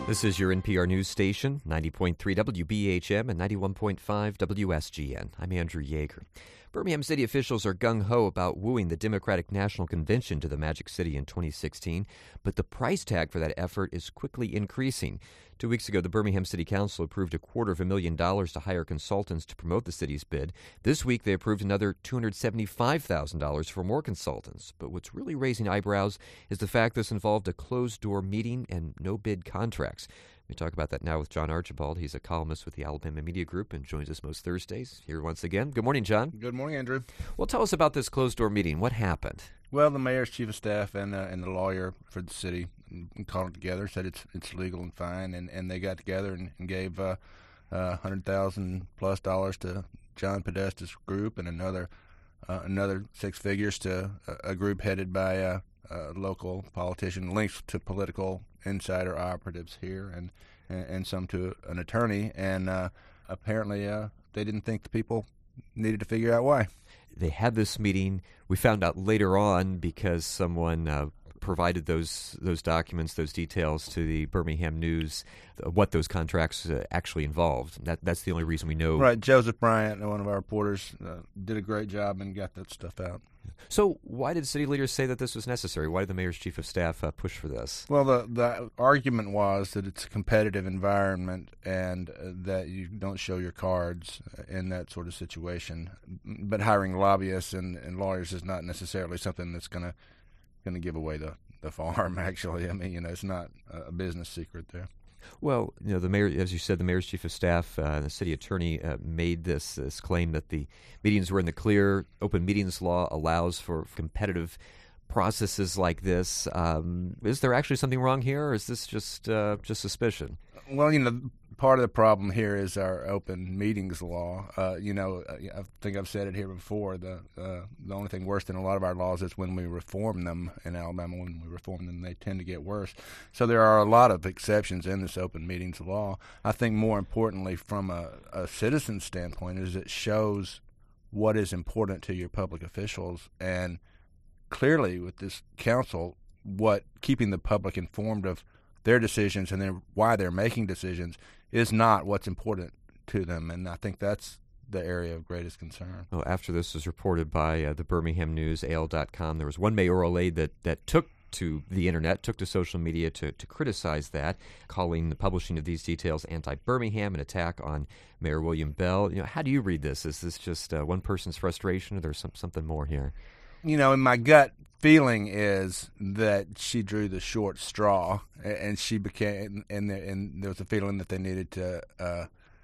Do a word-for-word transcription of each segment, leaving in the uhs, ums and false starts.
This is your N P R News station, ninety point three W B H M and ninety-one point five W S G N. I'm Andrew Yeager. Birmingham city officials are gung-ho about wooing the Democratic National Convention to the Magic City in twenty sixteen, but the price tag for that effort is quickly increasing. Two weeks ago, the Birmingham City Council approved a quarter of a million dollars to hire consultants to promote the city's bid. This week, they approved another two hundred seventy-five thousand dollars for more consultants. But what's really raising eyebrows is the fact this involved a closed-door meeting and no bid contracts. We talk about that now with John Archibald. He's a columnist with the Alabama Media Group and joins us most Thursdays. Here once again. Good morning, John. Good morning, Andrew. Well, tell us about this closed-door meeting. What happened? Well, the mayor's chief of staff and uh, and the lawyer for the city called it together, said it's it's legal and fine, and, and they got together and, and gave uh, uh, one hundred thousand dollars plus dollars to John Podesta's group and another uh, another six figures to a, a group headed by a, a local politician linked to political insider operatives here, and and, and some to an attorney, and uh, apparently uh, they didn't think the people needed to figure out why. They had this meeting. We found out later on because someone uh, provided those those documents, those details to the Birmingham News, uh, what those contracts uh, actually involved. That That's the only reason we know. Right. Joseph Bryant, one of our reporters, uh, did a great job and got that stuff out. So why did city leaders say that this was necessary? Why did the mayor's chief of staff uh, push for this? Well, the the argument was that it's a competitive environment and uh, that you don't show your cards in that sort of situation. But hiring lobbyists and, and lawyers is not necessarily something that's going to going to give away the, the farm, actually. I mean, you know, it's not a business secret there. Well, you know, the mayor, as you said, the mayor's chief of staff, uh, the city attorney uh, made this, this claim that the meetings were in the clear. Open meetings law allows for competitive processes like this. Um, is there actually something wrong here, or is this just uh, just suspicion? Well, you know, part of the problem here is our open meetings law. Uh, you know, I think I've said it here before. The uh, the only thing worse than a lot of our laws is when we reform them in Alabama. When we reform them, they tend to get worse. So there are a lot of exceptions in this open meetings law. I think more importantly, from a, a citizen standpoint, is it shows what is important to your public officials, and clearly with this council, what keeping the public informed of their decisions and then why they're making decisions is not what's important to them, and I think that's the area of greatest concern. Well, after this was reported by uh, the Birmingham News, A L dot com, there was one mayoral aide that, that took to the internet, took to social media to, to criticize that, calling the publishing of these details anti-Birmingham, an attack on Mayor William Bell. You know, how do you read this? Is this just uh, one person's frustration, or there's some, something more here? You know, in my gut feeling is that she drew the short straw, and she became, and there, and there was a feeling that they needed to uh,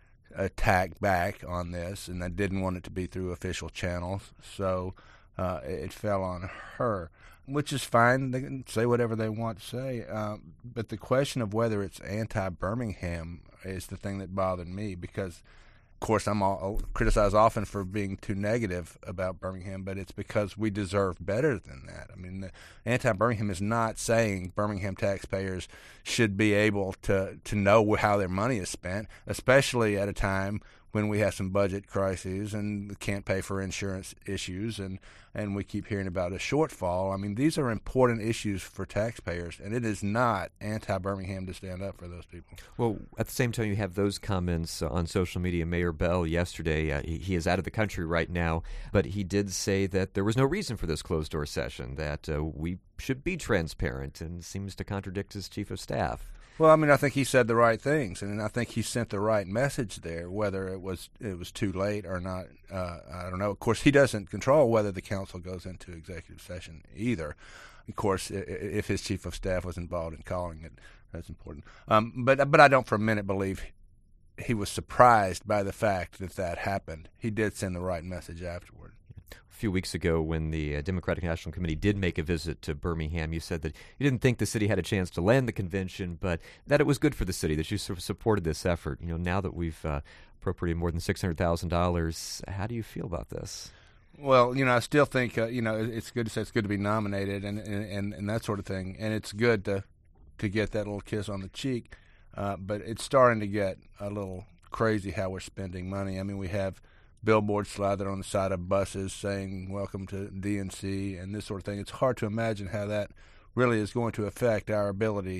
attack back on this, and they didn't want it to be through official channels, so uh, it fell on her, which is fine. They can say whatever they want to say, um, but the question of whether it's anti-Birmingham is the thing that bothered me, because of course, I'm all, criticized often for being too negative about Birmingham, but it's because we deserve better than that. I mean, the anti-Birmingham is not saying Birmingham taxpayers should be able to, to know how their money is spent, especially at a time when we have some budget crises and can't pay for insurance issues, and, and we keep hearing about a shortfall. I mean, these are important issues for taxpayers, and it is not anti-Birmingham to stand up for those people. Well, at the same time, you have those comments on social media. Mayor Bell yesterday, uh, he, he is out of the country right now, but he did say that there was no reason for this closed-door session, that uh, we should be transparent, and seems to contradict his chief of staff. Well, I mean, I think he said the right things, and I think he sent the right message there. Whether it was it was too late or not, uh, I don't know. Of course, he doesn't control whether the council goes into executive session either. Of course, if his chief of staff was involved in calling it, that's important. Um, but but I don't for a minute believe he was surprised by the fact that that happened. He did send the right message afterward. A few weeks ago, when the uh, Democratic National Committee did make a visit to Birmingham, you said that you didn't think the city had a chance to land the convention, but that it was good for the city, that you sort of supported this effort. You know, now that we've uh, appropriated more than six hundred thousand dollars, how do you feel about this? Well, you know, I still think, uh, you know, it's good to say it's good to be nominated and, and, and that sort of thing, and it's good to to get that little kiss on the cheek, uh, but it's starting to get a little crazy how we're spending money. I mean, we have billboards slathered on the side of buses saying welcome to D N C and this sort of thing. It's hard to imagine how that really is going to affect our ability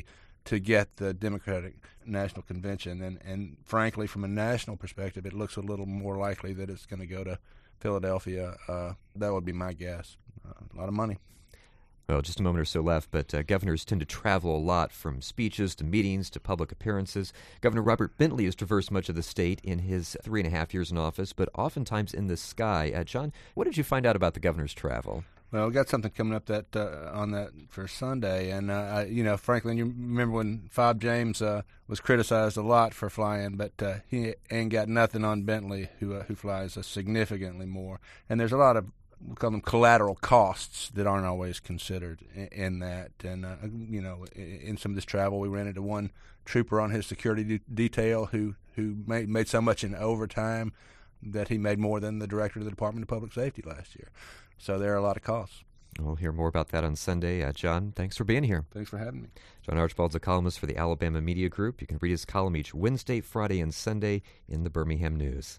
to get the Democratic National Convention. And, and frankly, from a national perspective, it looks a little more likely that it's going to go to Philadelphia. Uh, that would be my guess. Uh, a lot of money. Well, just a moment or so left, but uh, governors tend to travel a lot, from speeches to meetings to public appearances. Governor Robert Bentley has traversed much of the state in his three and a half years in office, but oftentimes in the sky. Uh, John, what did you find out about the governor's travel? Well, we got something coming up that uh, on that for Sunday, and uh, I, you know, Franklin, you remember when Fob James uh, was criticized a lot for flying, but uh, he ain't got nothing on Bentley, who uh, who flies uh, significantly more. And there's a lot of, we call them collateral costs, that aren't always considered in, in that. And, uh, you know, in, in some of this travel, we ran into one trooper on his security de- detail who, who made, made so much in overtime that he made more than the director of the Department of Public Safety last year. So there are a lot of costs. We'll hear more about that on Sunday. Uh, John, thanks for being here. Thanks for having me. John Archibald's a columnist for the Alabama Media Group. You can read his column each Wednesday, Friday, and Sunday in the Birmingham News.